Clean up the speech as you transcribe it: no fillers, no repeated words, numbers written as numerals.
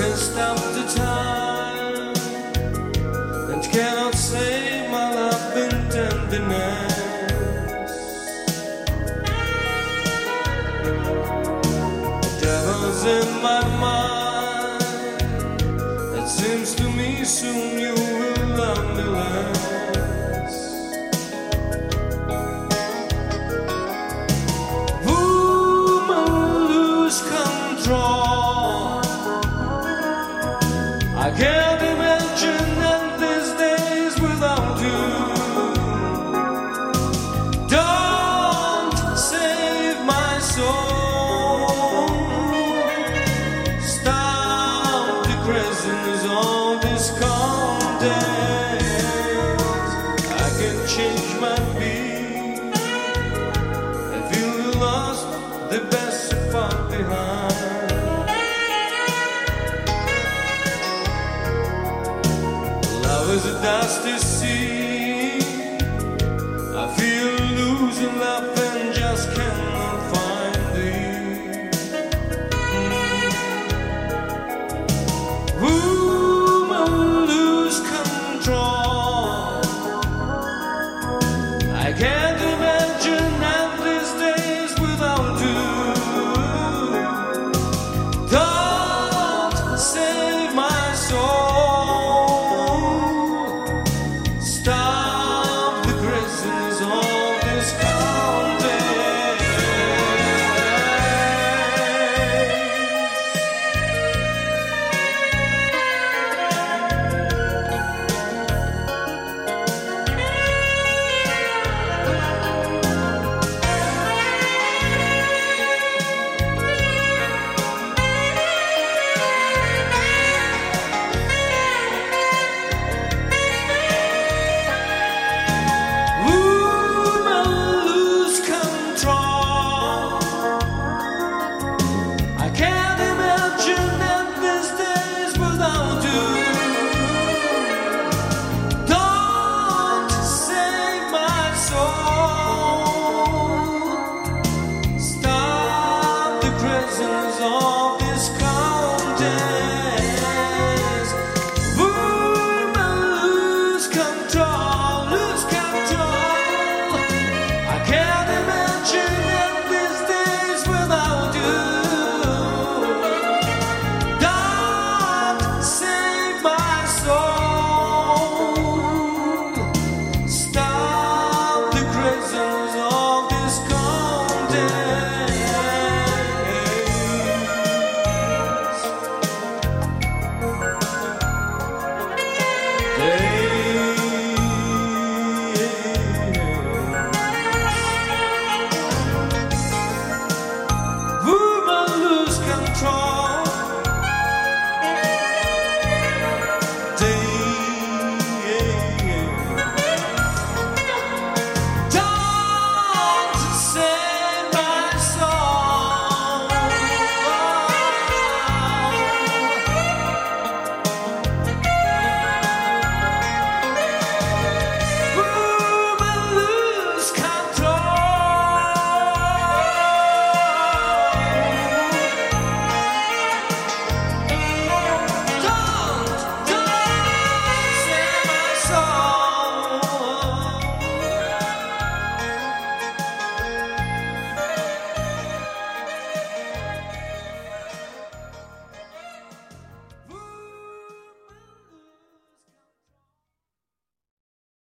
can stop the time and cannot save my love and tenderness. The devil's in my mind. It seems to me soon you will love me less. Woman, lose control. I can't imagine endless days without you. Don't save my soul. Stop the craziness of this calm days. I can change my beat. I feel you lost the best far behind. Is a dusty sea. I feel losing love.